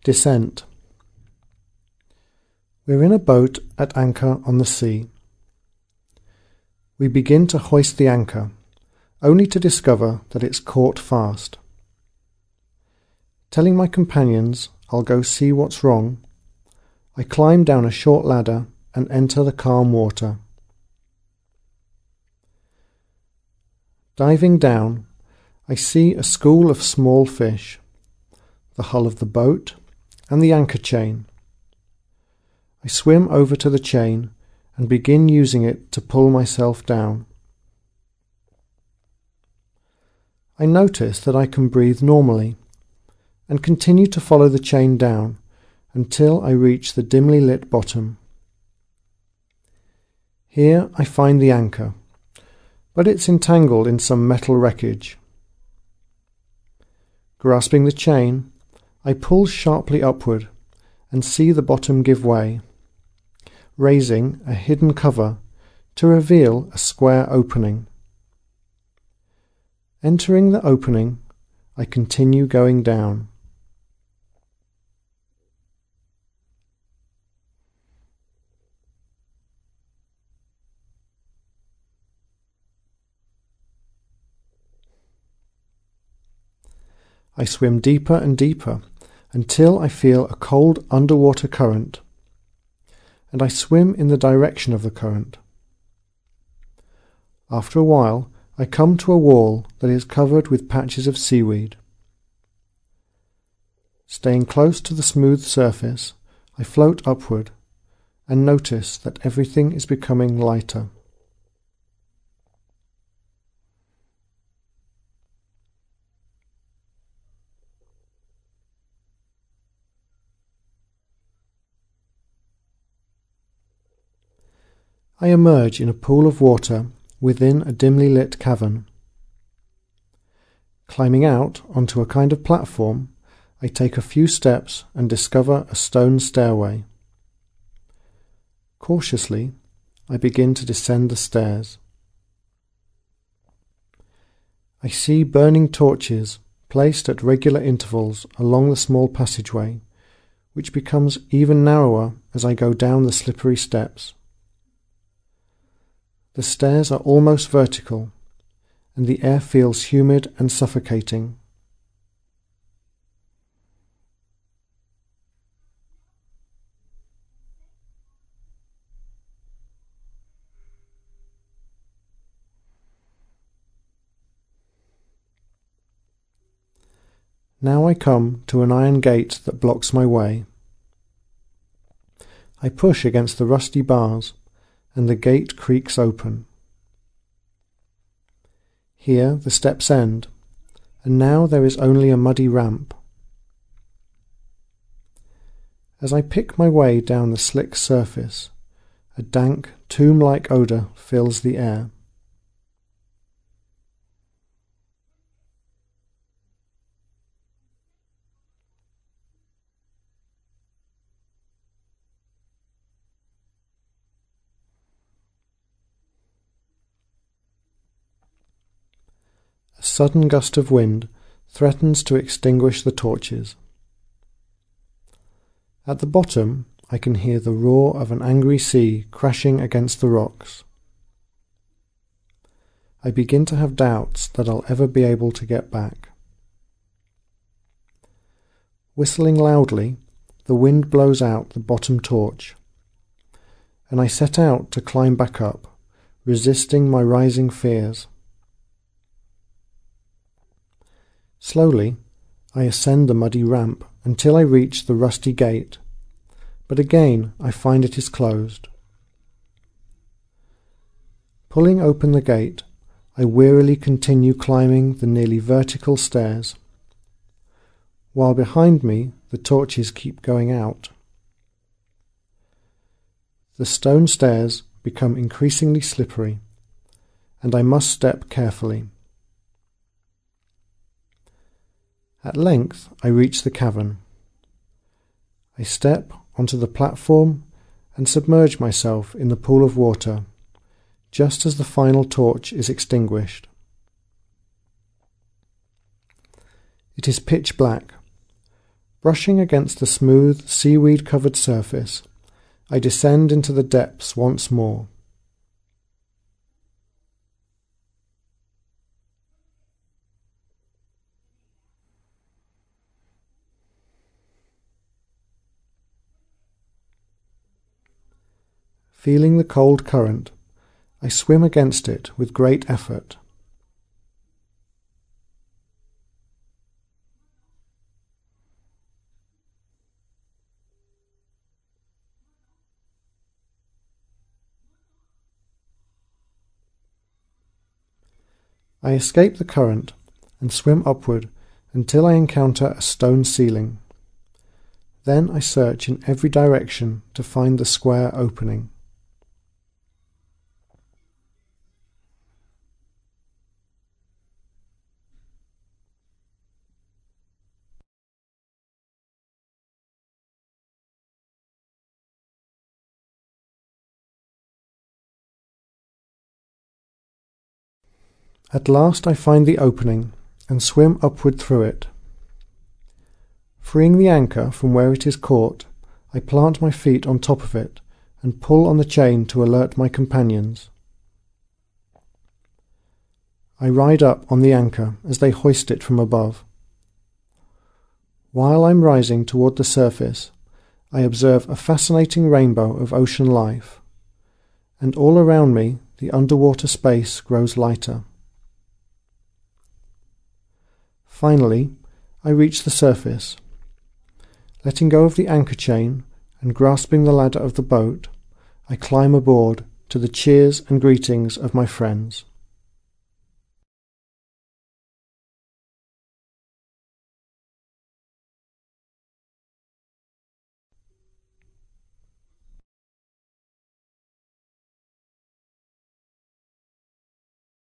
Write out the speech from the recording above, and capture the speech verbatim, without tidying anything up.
Descent. We're in a boat at anchor on the sea. We begin to hoist the anchor, only to discover that it's caught fast. Telling my companions I'll go see what's wrong, I climb down a short ladder and enter the calm water. Diving down, I see a school of small fish, the hull of the boat, and the anchor chain. I swim over to the chain and begin using it to pull myself down. I notice that I can breathe normally and continue to follow the chain down until I reach the dimly lit bottom. Here I find the anchor, but it's entangled in some metal wreckage. Grasping the chain, I pull sharply upward and see the bottom give way, raising a hidden cover to reveal a square opening. Entering the opening, I continue going down. I swim deeper and deeper until I feel a cold underwater current, and I swim in the direction of the current. After a while, I come to a wall that is covered with patches of seaweed. Staying close to the smooth surface, I float upward and notice that everything is becoming lighter. I emerge in a pool of water within a dimly lit cavern. Climbing out onto a kind of platform, I take a few steps and discover a stone stairway. Cautiously, I begin to descend the stairs. I see burning torches placed at regular intervals along the small passageway, which becomes even narrower as I go down the slippery steps. The stairs are almost vertical, and the air feels humid and suffocating. Now I come to an iron gate that blocks my way. I push against the rusty bars, and the gate creaks open. Here the steps end, and now there is only a muddy ramp. As I pick my way down the slick surface, a dank, tomb-like odour fills the air. A sudden gust of wind threatens to extinguish the torches. At the bottom, I can hear the roar of an angry sea crashing against the rocks. I begin to have doubts that I'll ever be able to get back. Whistling loudly, the wind blows out the bottom torch, and I set out to climb back up, resisting my rising fears. Slowly, I ascend the muddy ramp until I reach the rusty gate, but again I find it is closed. Pulling open the gate, I wearily continue climbing the nearly vertical stairs, while behind me the torches keep going out. The stone stairs become increasingly slippery, and I must step carefully. At length I reach the cavern. I step onto the platform and submerge myself in the pool of water, just as the final torch is extinguished. It is pitch black, Brushing against the smooth, seaweed-covered surface, I descend into the depths once more. Feeling the cold current, I swim against it with great effort. I escape the current and swim upward until I encounter a stone ceiling. Then I search in every direction to find the square opening. At last I find the opening and swim upward through it. Freeing the anchor from where it is caught, I plant my feet on top of it and pull on the chain to alert my companions. I ride up on the anchor as they hoist it from above. While I'm rising toward the surface, I observe a fascinating rainbow of ocean life, and all around me the underwater space grows lighter. Finally, I reach the surface. Letting go of the anchor chain and grasping the ladder of the boat, I climb aboard to the cheers and greetings of my friends.